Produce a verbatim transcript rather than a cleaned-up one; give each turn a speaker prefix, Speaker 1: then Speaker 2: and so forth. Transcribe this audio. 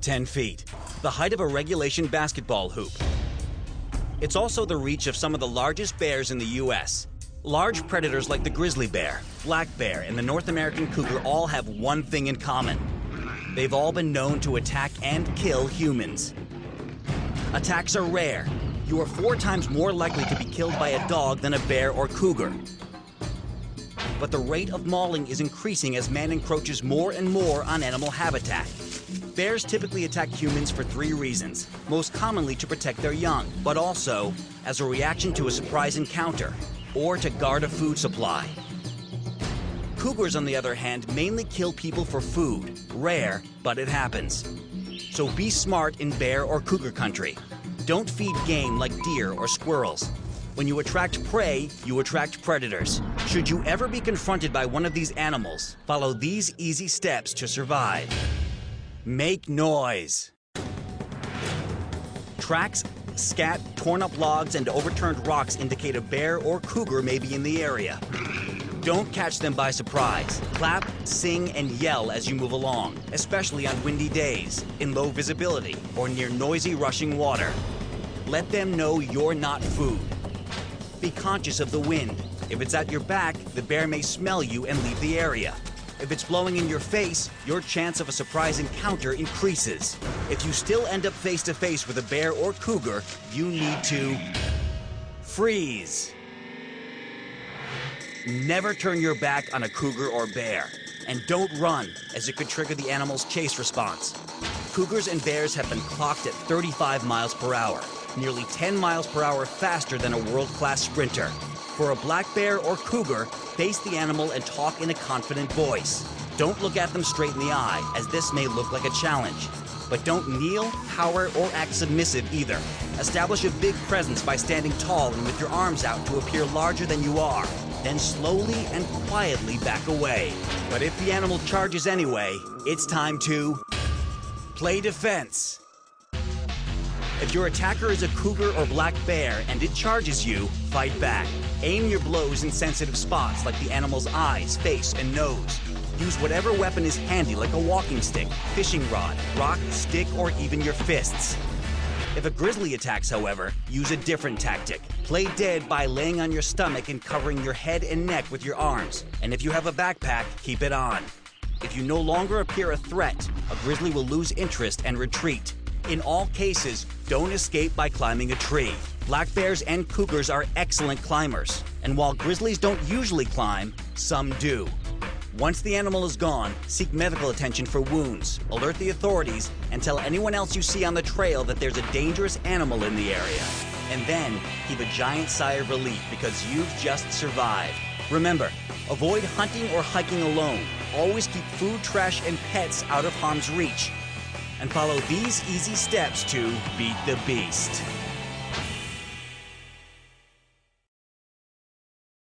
Speaker 1: ten feet, the height of a regulation basketball hoop. It's also the reach of some of the largest bears in the U S Large predators like the grizzly bear, black bear, and the North American cougar all have one thing in common. They've all been known to attack and kill humans. Attacks are rare. You are four times more likely to be killed by a dog than a bear or cougar. But the rate of mauling is increasing as man encroaches more and more on animal habitat. Bears typically attack humans for three reasons, most commonly to protect their young, but also as a reaction to a surprise encounter, or to guard a food supply. Cougars, on the other hand, mainly kill people for food. Rare, but it happens. So be smart in bear or cougar country. Don't feed game like deer or squirrels. When you attract prey, you attract predators. Should you ever be confronted by one of these animals, follow these easy steps to survive. Make noise. Tracks, scat, torn up logs, and overturned rocks indicate a bear or cougar may be in the area. Don't catch them by surprise. Clap, sing, and yell as you move along, especially on windy days, in low visibility, or near noisy rushing water. Let them know you're not food. Be conscious of the wind. If it's at your back, the bear may smell you and leave the area. If it's blowing in your face, your chance of a surprise encounter increases. If you still end up face to face with a bear or cougar, you need to freeze. Never turn your back on a cougar or bear. And don't run, as it could trigger the animal's chase response. Cougars and bears have been clocked at thirty-five miles per hour, nearly ten miles per hour faster than a world-class sprinter. For a black bear or cougar, face the animal and talk in a confident voice. Don't look at them straight in the eye, as this may look like a challenge. But don't kneel, cower, or act submissive either. Establish a big presence by standing tall and with your arms out to appear larger than you are. Then slowly and quietly back away. But if the animal charges anyway, it's time to play defense. If your attacker is a cougar or black bear and it charges you, fight back. Aim your blows in sensitive spots like the animal's eyes, face, and nose. Use whatever weapon is handy like a walking stick, fishing rod, rock, stick, or even your fists. If a grizzly attacks, however, use a different tactic. Play dead by laying on your stomach and covering your head and neck with your arms. And if you have a backpack, keep it on. If you no longer appear a threat, a grizzly will lose interest and retreat. In all cases, don't escape by climbing a tree. Black bears and cougars are excellent climbers, and while grizzlies don't usually climb, some do. Once the animal is gone, seek medical attention for wounds, alert the authorities, and tell anyone else you see on the trail that there's a dangerous animal in the area. And then, heave a giant sigh of relief because you've just survived. Remember, avoid hunting or hiking alone. Always keep food, trash, and pets out of harm's reach. And follow these easy steps to beat the beast.